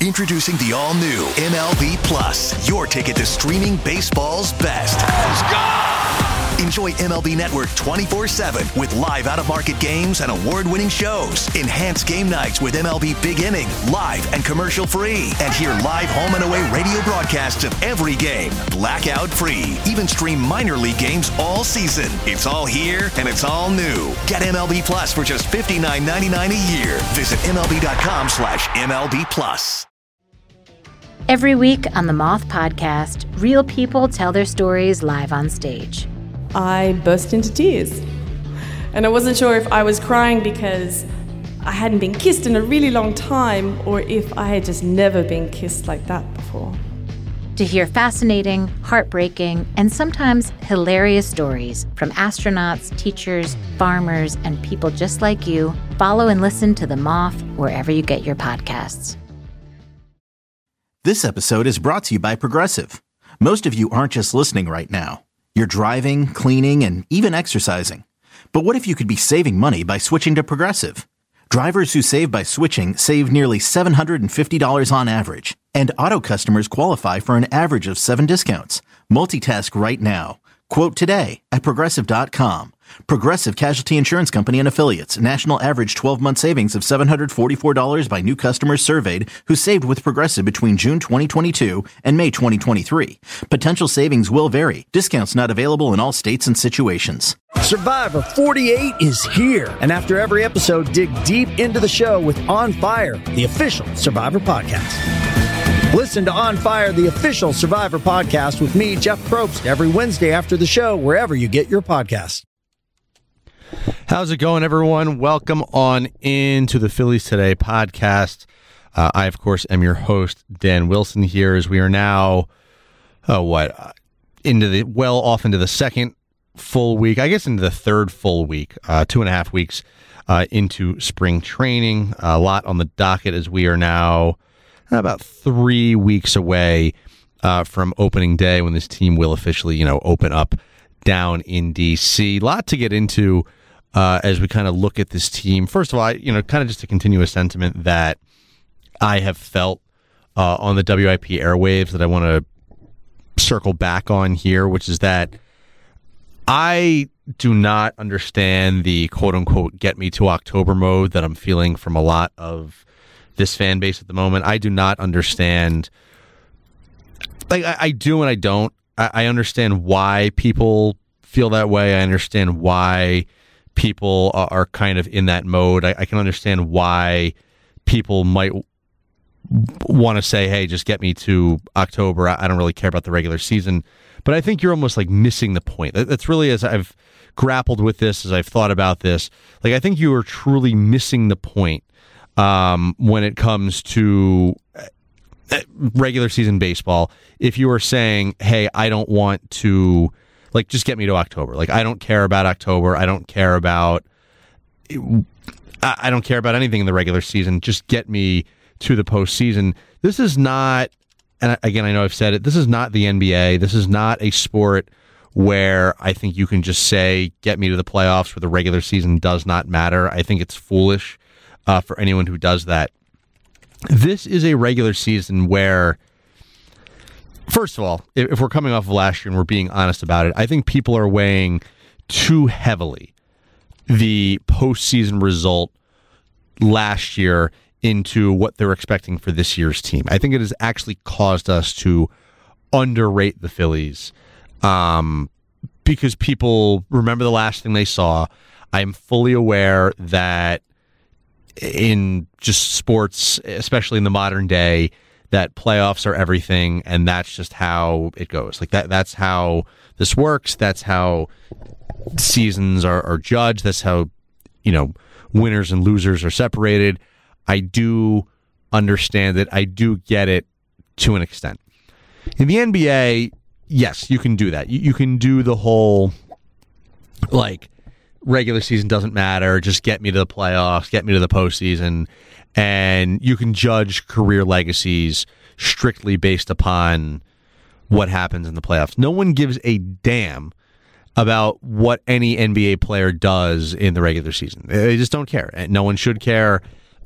Introducing the all-new MLB Plus, your ticket to streaming baseball's best. Let's go! Enjoy MLB Network 24/7 with live out-of-market games and award-winning shows. Enhance game nights with MLB Big Inning, live and commercial-free. And hear live home and away radio broadcasts of every game, blackout-free. Even stream minor league games all season. It's all here and it's all new. Get MLB Plus for just $59.99 a year. Visit MLB.com/MLB Plus. Every week on the Moth Podcast, real people tell their stories live on stage. I burst into tears. And I wasn't sure if I was crying because I hadn't been kissed in a really long time or if I had just never been kissed like that before. To hear fascinating, heartbreaking, and sometimes hilarious stories from astronauts, teachers, farmers, and people just like you, follow and listen to The Moth wherever you get your podcasts. This episode is brought to you by Progressive. Most of you aren't just listening right now. You're driving, cleaning, and even exercising. But what if you could be saving money by switching to Progressive? Drivers who save by switching save nearly $750 on average. And auto customers qualify for an average of 7 discounts. Multitask right now. Quote today at Progressive.com. Progressive Casualty Insurance Company and Affiliates. National average 12-month savings of $744 by new customers surveyed who saved with Progressive between June 2022 and May 2023. Potential savings will vary. Discounts not available in all states and situations. Survivor 48 is here. And after every episode, dig deep into the show with On Fire, the official Survivor podcast. Listen to On Fire, the official Survivor podcast with me, Jeff Probst, every Wednesday after the show, wherever you get your podcasts. How's it going, everyone? Welcome on into the Phillies Today podcast. I, of course, am your host, Dan Wilson, here as we are now, into the second full week, I guess into the third full week, 2.5 weeks into spring training. A lot on the docket as we are now about 3 weeks away from opening day when this team will officially, open up down in D.C. A lot to get into as we kind of look at this team. First of all, kind of just to continue a sentiment that I have felt on the WIP airwaves that I want to circle back on here, which is that I do not understand the quote-unquote get me to October mode that I'm feeling from a lot of this fan base at the moment. I do not understand. Like, I do and I don't. I understand why people feel that way. I understand why people are kind of in that mode. I can understand why people might want to say, hey, just get me to October. I don't really care about the regular season. But I think you're almost like missing the point. That's really, as I've grappled with this, as I've thought about this, like I think you are truly missing the point when it comes to regular season baseball. If you are saying, hey, I don't want to, like, just get me to October. Like, I don't care about October. I don't care about anything in the regular season. Just get me to the postseason. This is not, and again, I know I've said it, this is not the NBA. This is not a sport where I think you can just say, get me to the playoffs where the regular season does not matter. I think it's foolish for anyone who does that. This is a regular season where, first of all, if we're coming off of last year and we're being honest about it, I think people are weighing too heavily the postseason result last year into what they're expecting for this year's team. I think it has actually caused us to underrate the Phillies because people remember the last thing they saw. I'm fully aware that in just sports, especially in the modern day, that playoffs are everything, and that's just how it goes. Like that's how this works. That's how seasons are judged. That's how, winners and losers are separated. I do understand it. I do get it to an extent. In the NBA, yes, you can do that. You can do the whole, like, regular season doesn't matter. Just get me to the playoffs, get me to the postseason. And you can judge career legacies strictly based upon what happens in the playoffs. No one gives a damn about what any NBA player does in the regular season. They just don't care. And no one should care.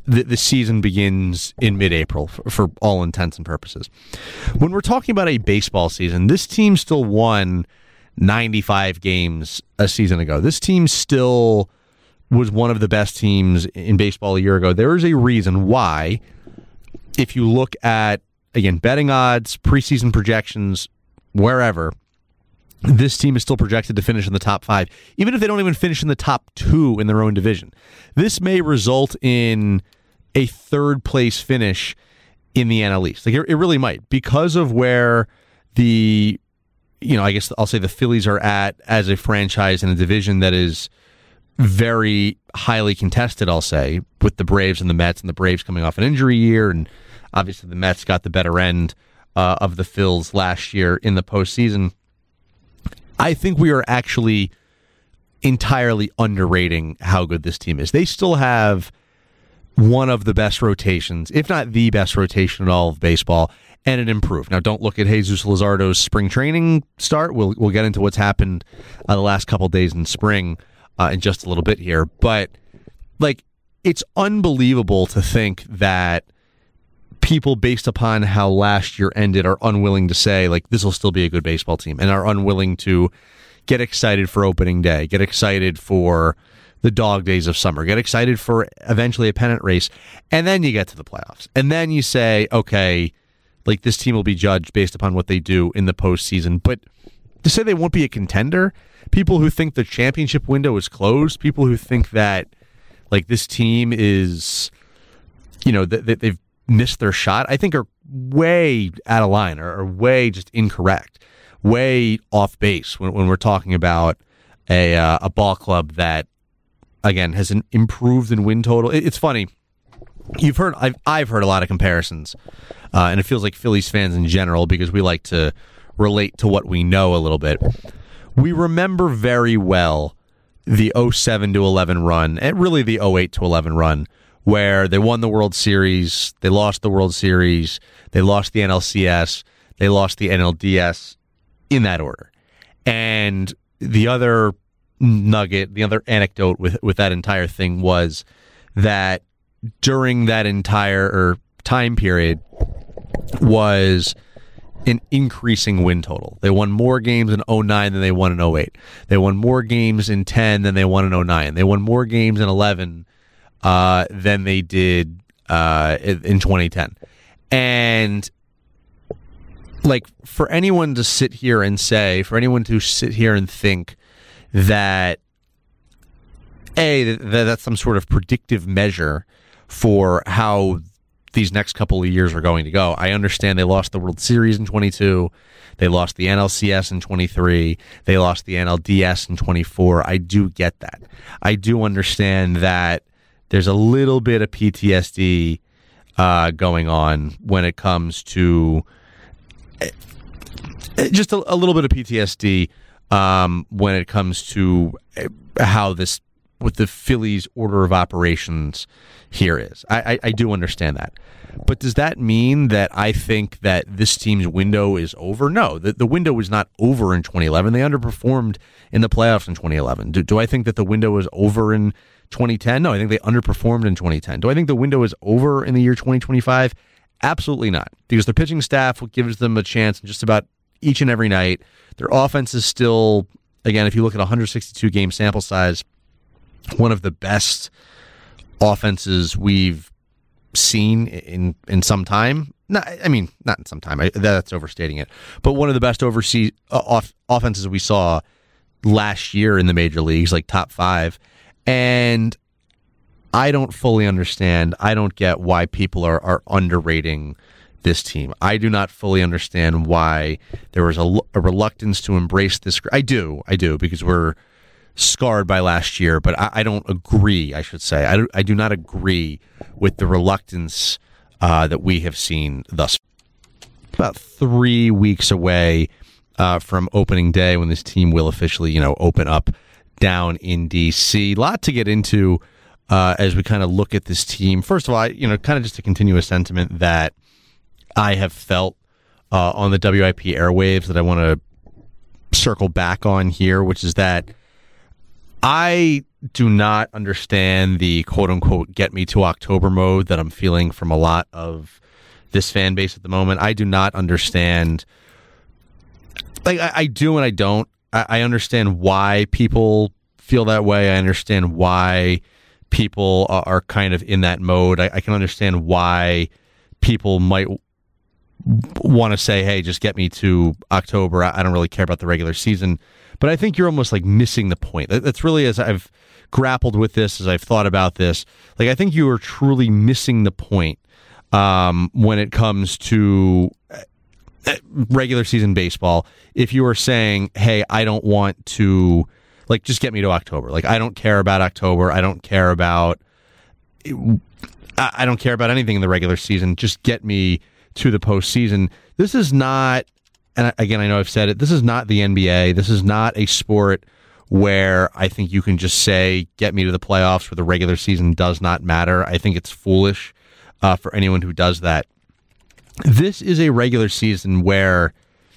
the season begins in mid-April for all intents and purposes. When we're talking about a baseball season, this team still won 95 games a season ago. This team still was one of the best teams in baseball a year ago. There is a reason why, if you look at, again, betting odds, preseason projections, wherever, this team is still projected to finish in the top 5, even if they don't even finish in the top 2 in their own division. This may result in a third-place finish in the NL East. Like, it really might, because of where the, I guess I'll say the Phillies are at as a franchise in a division that is very highly contested, I'll say, with the Braves and the Mets, and the Braves coming off an injury year, and obviously the Mets got the better end of the Phils last year in the postseason. I think we are actually entirely underrating how good this team is. They still have one of the best rotations, if not the best rotation in all of baseball, and it improved. Now, don't look at Jesus Luzardo's spring training start. We'll get into what's happened the last couple days in spring in just a little bit here. But, it's unbelievable to think that people, based upon how last year ended, are unwilling to say, this will still be a good baseball team, and are unwilling to get excited for opening day, get excited for the dog days of summer, get excited for eventually a pennant race, and then you get to the playoffs. And then you say, okay, this team will be judged based upon what they do in the postseason. But to say they won't be a contender, people who think the championship window is closed, people who think that, this team is, that they've missed their shot, I think are way out of line, or way just incorrect, way off base when we're talking about a ball club that, again, has improved in win total. It's funny. I've heard a lot of comparisons, and it feels like Phillies fans in general, because we like to relate to what we know a little bit. We remember very well the 07-11 run, and really the 08-11 run, where they won the World Series, they lost the World Series, they lost the NLCS, they lost the NLDS, in that order. And the other nugget, the other anecdote with that entire thing was that during that entire time period was an increasing win total. They won more games in 09 than they won in 08. They won more games in 10 than they won in 09. They won more games in 11 than they did in 2010. And for anyone to sit here and say, for anyone to sit here and think that that's some sort of predictive measure for how these next couple of years are going to go. I understand they lost the World Series in 22, they lost the NLCS in 23, they lost the NLDS in 24. I do get that. I do understand that there's a little bit of PTSD going on when it comes to just a little bit of PTSD when it comes to how this, what the Phillies' order of operations here is. I do understand that. But does that mean that I think that this team's window is over? No, the window was not over in 2011. They underperformed in the playoffs in 2011. Do I think that the window was over in 2010? No, I think they underperformed in 2010. Do I think the window is over in the year 2025? Absolutely not, because their pitching staff gives them a chance just about each and every night. Their offense is still, again, if you look at 162 game sample size, one of the best offenses we've seen in some time. Not in some time. That's overstating it. But one of the best overseas offenses we saw last year in the major leagues, top 5. And I don't fully understand. I don't get why people are underrating this team. I do not fully understand why there was a reluctance to embrace this. I do, because we're scarred by last year, but I don't agree, I should say. I do not agree with the reluctance that we have seen thus far. About 3 weeks away from opening day, when this team will officially, open up down in D.C. A lot to get into as we kind of look at this team. First of all, kind of just to continue a sentiment that I have felt on the WIP airwaves that I want to circle back on here, which is that I do not understand the quote-unquote get me to October mode that I'm feeling from a lot of this fan base at the moment. I do not understand. Like, I do and I don't. I understand why people feel that way. I understand why people are kind of in that mode. I can understand why people might want to say, hey, just get me to October. I don't really care about the regular season. But I think you're almost like missing the point. That's really, as I've grappled with this, as I've thought about this, like I think you are truly missing the point when it comes to regular season baseball. If you are saying, hey, I don't want to, like, just get me to October. Like, I don't care about October. I don't care about anything in the regular season. Just get me to the postseason. This is not, and again, I know I've said it, this is not the NBA. This is not a sport where I think you can just say, get me to the playoffs where the regular season does not matter. I think it's foolish for anyone who does that. This is a regular season where,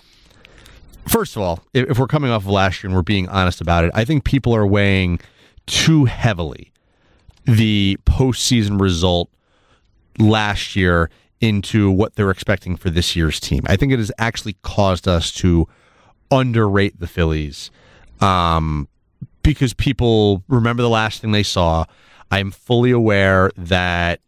first of all, if we're coming off of last year and we're being honest about it, I think people are weighing too heavily the postseason result last year into what they're expecting for this year's team. I think it has actually caused us to underrate the Phillies because people remember the last thing they saw. I'm fully aware that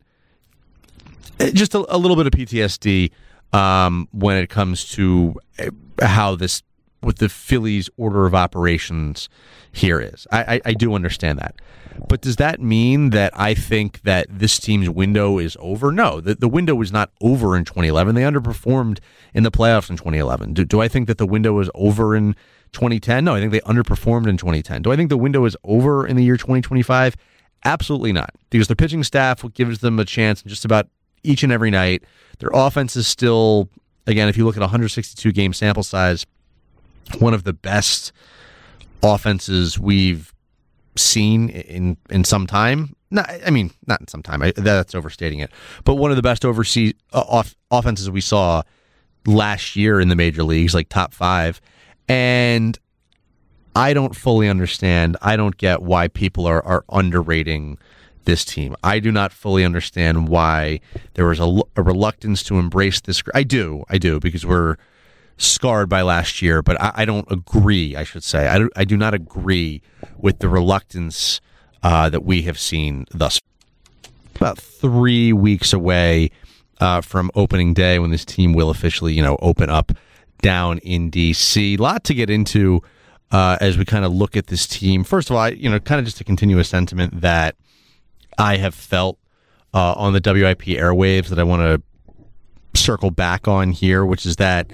just a little bit of PTSD when it comes to how this, what the Phillies' order of operations here is. I do understand that. But does that mean that I think that this team's window is over? No, the window was not over in 2011. They underperformed in the playoffs in 2011. Do I think that the window is over in 2010? No, I think they underperformed in 2010. Do I think the window is over in the year 2025? Absolutely not, because their pitching staff gives them a chance just about each and every night. Their offense is still, again, if you look at 162 game sample size, one of the best offenses we've seen in some time. Not in some time. That's overstating it. But one of the best offenses we saw last year in the major leagues, like top 5. And I don't fully understand. I don't get why people are underrating this team. I do not fully understand why there was a reluctance to embrace this. I do, because we're scarred by last year, but I don't agree, I should say. I do not agree with the reluctance that we have seen thus far. About 3 weeks away from opening day, when this team will officially, open up down in D.C. A lot to get into as we kind of look at this team. First of all, kind of just to continue a sentiment that I have felt on the WIP airwaves that I want to circle back on here, which is that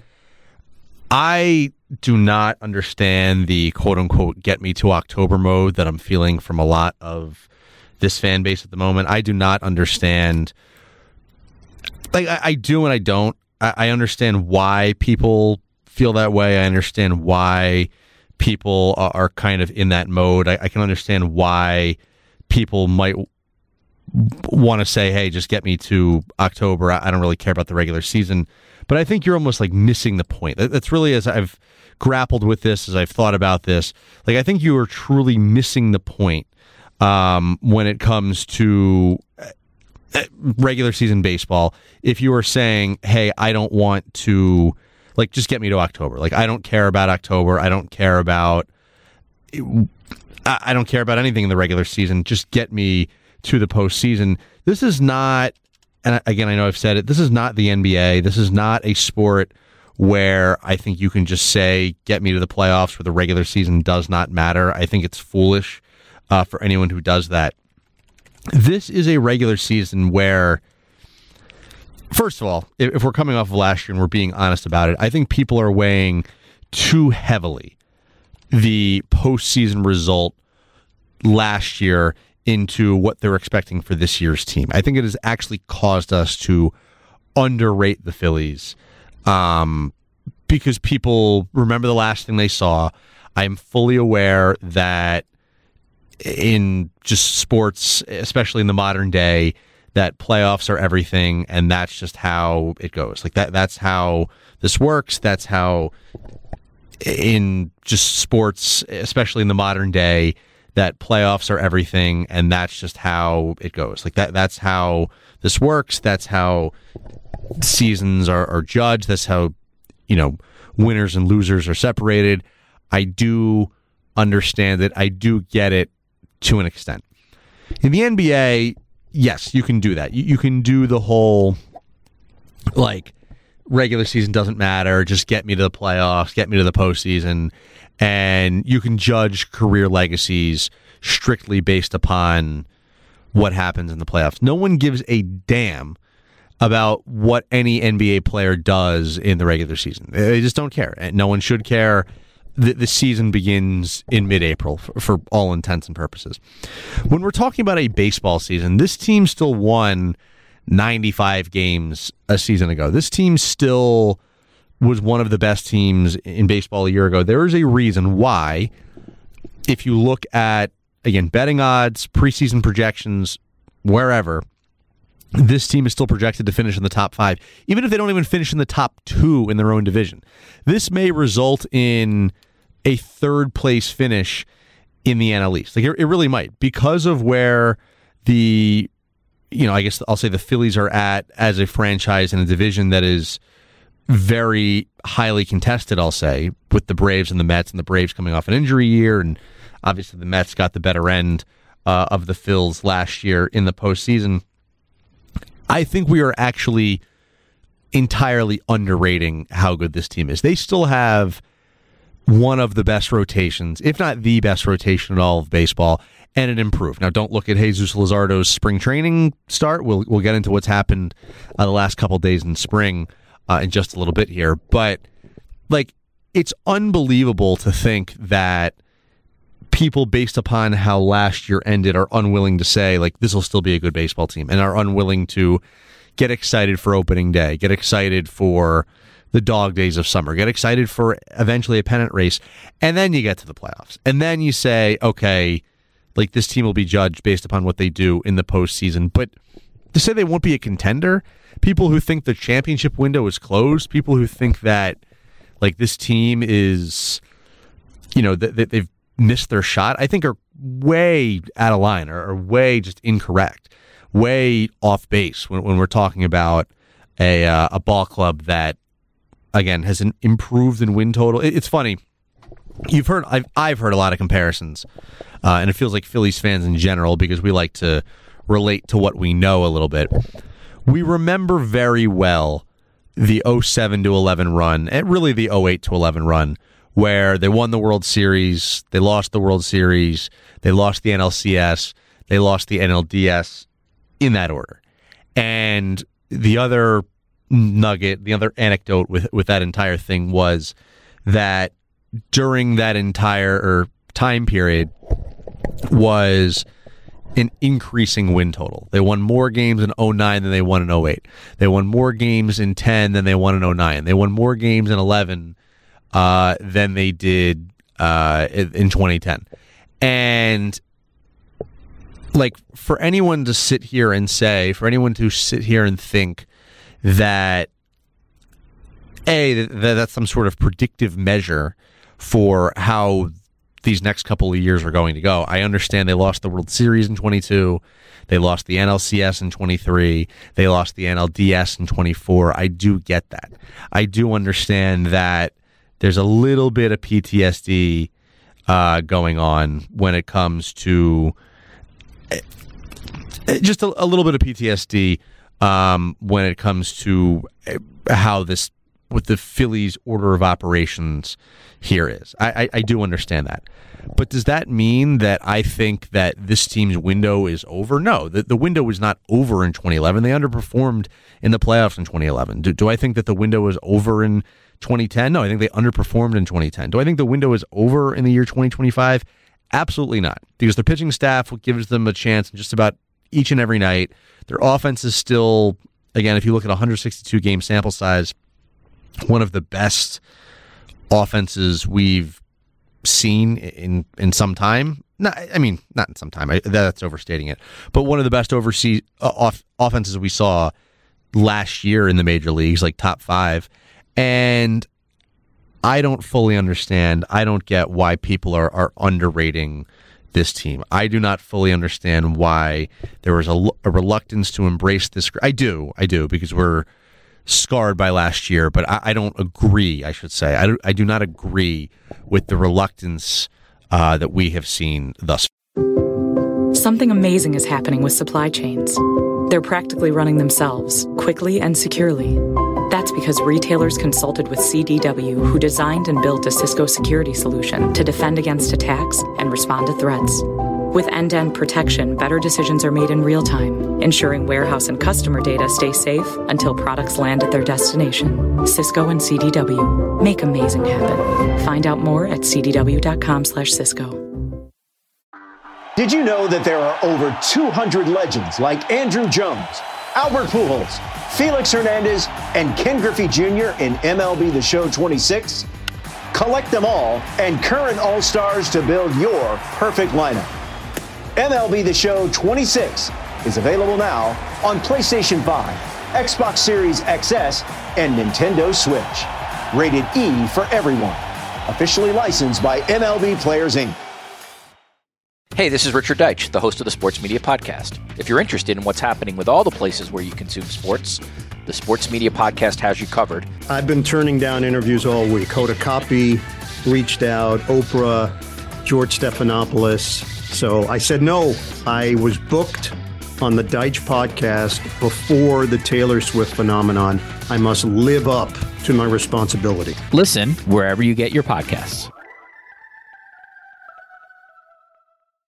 I do not understand the quote-unquote get me to October mode that I'm feeling from a lot of this fan base at the moment. I do not understand. Like, I do and I don't. I understand why people feel that way. I understand why people are kind of in that mode. I can understand why people might want to say, hey, just get me to October. I don't really care about the regular season. But I think you're almost like missing the point. That's really, as I've grappled with this, as I've thought about this, like I think you are truly missing the point when it comes to regular season baseball. If you are saying, hey, I don't want to, like, just get me to October. Like, I don't care about October. I don't care about anything in the regular season. Just get me to the postseason. This is not, and again, I know I've said it, this is not the NBA. This is not a sport where I think you can just say, get me to the playoffs where the regular season does not matter. I think it's foolish for anyone who does that. This is a regular season where, first of all, if we're coming off of last year and we're being honest about it, I think people are weighing too heavily the postseason result last year into what they're expecting for this year's team. I think it has actually caused us to underrate the Phillies because people remember the last thing they saw. I'm fully aware that in just sports, especially in the modern day, that playoffs are everything, and that's just how it goes. Like that's how this works. That's how in just sports, especially in the modern day, that playoffs are everything, and that's just how it goes. Like that's how this works. That's how seasons are judged. That's how, winners and losers are separated. I do understand it. I do get it to an extent. In the NBA, yes, you can do that. You can do the whole, regular season doesn't matter. Just get me to the playoffs, get me to the postseason. And you can judge career legacies strictly based upon what happens in the playoffs. No one gives a damn about what any NBA player does in the regular season. They just don't care. And no one should care. The season begins in mid-April for all intents and purposes. When we're talking about a baseball season, this team still won 95 games a season ago. This team still was one of the best teams in baseball a year ago. There is a reason why, if you look at, again, betting odds, preseason projections, wherever, this team is still projected to finish in the top 5, even if they don't even finish in the top 2 in their own division. This may result in a third-place finish in the NL East. It really might, because of where the, I guess I'll say the Phillies are at as a franchise in a division that is very highly contested, I'll say, with the Braves and the Mets, and the Braves coming off an injury year, and obviously the Mets got the better end of the Phils last year in the postseason. I think we are actually entirely underrating how good this team is. They still have one of the best rotations, if not the best rotation in all of baseball, and it improved. Now, don't look at Jesus Luzardo's spring training start. We'll get into what's happened the last couple days in spring in just a little bit here. But, it's unbelievable to think that people, based upon how last year ended, are unwilling to say, this will still be a good baseball team, and are unwilling to get excited for opening day, get excited for the dog days of summer, get excited for eventually a pennant race, and then you get to the playoffs. And then you say, okay, this team will be judged based upon what they do in the postseason. But to say they won't be a contender, people who think the championship window is closed, people who think that, this team is, that they've missed their shot, I think are way out of line, or way just incorrect, way off base when we're talking about a ball club that, again, has improved in win total. It's funny. I've heard a lot of comparisons, and it feels like Phillies fans in general, because we like to relate to what we know a little bit. We remember very well the 07-11 run, and really the 08-11 run, where they won the World Series, they lost the World Series, they lost the NLCS, they lost the NLDS, in that order. And the other nugget, the other anecdote with that entire thing was that during that entire time period was an increasing win total. They won more games in 09 than they won in 08. They won more games in 10 than they won in 09. They won more games in 11 than they did in 2010. And for anyone to sit here and say, for anyone to sit here and think that that's some sort of predictive measure for how these next couple of years are going to go. I understand they lost the World Series in 22. They lost the NLCS in 23. They lost the NLDS in 24. I do get that. I do understand that there's a little bit of PTSD going on when it comes to just a little bit of PTSD when it comes to how this, what the Phillies' order of operations here is. I do understand that. But does that mean that I think that this team's window is over? No, the window was not over in 2011. They underperformed in the playoffs in 2011. Do I think that the window is over in 2010? No, I think they underperformed in 2010. Do I think the window is over in the year 2025? Absolutely not, because their pitching staff gives them a chance just about each and every night. Their offense is still, again, if you look at 162 game sample size, one of the best offenses we've seen in some time. Not in some time. That's overstating it. But one of the best overseas offenses we saw last year in the major leagues, top 5. And I don't fully understand. I don't get why people are underrating this team. I do not fully understand why there was a reluctance to embrace this. I do, because we're scarred by last year, but I don't agree, I should say. I do not agree with the reluctance that we have seen thus far. Something amazing is happening with supply chains. They're practically running themselves, quickly and securely. That's because retailers consulted with CDW, who designed and built a Cisco security solution to defend against attacks and respond to threats. With end-to-end protection, better decisions are made in real time, ensuring warehouse and customer data stay safe until products land at their destination. Cisco and CDW. Make amazing happen. Find out more at cdw.com/Cisco. Did you know that there are over 200 legends like Andrew Jones, Albert Pujols, Felix Hernandez, and Ken Griffey Jr. in MLB The Show 26? Collect them all and current All-Stars to build your perfect lineup. MLB The Show 26 is available now on PlayStation 5, Xbox Series XS, and Nintendo Switch. Rated E for everyone. Officially licensed by MLB Players, Inc. Hey, this is Richard Deitch, the host of the Sports Media Podcast. If you're interested in what's happening with all the places where you consume sports, the Sports Media Podcast has you covered. I've been turning down interviews all week. Hoda Kotb reached out, Oprah, George Stephanopoulos. So I said no. I was booked on the Deitch podcast before the Taylor Swift phenomenon. I must live up to my responsibility. Listen wherever you get your podcasts.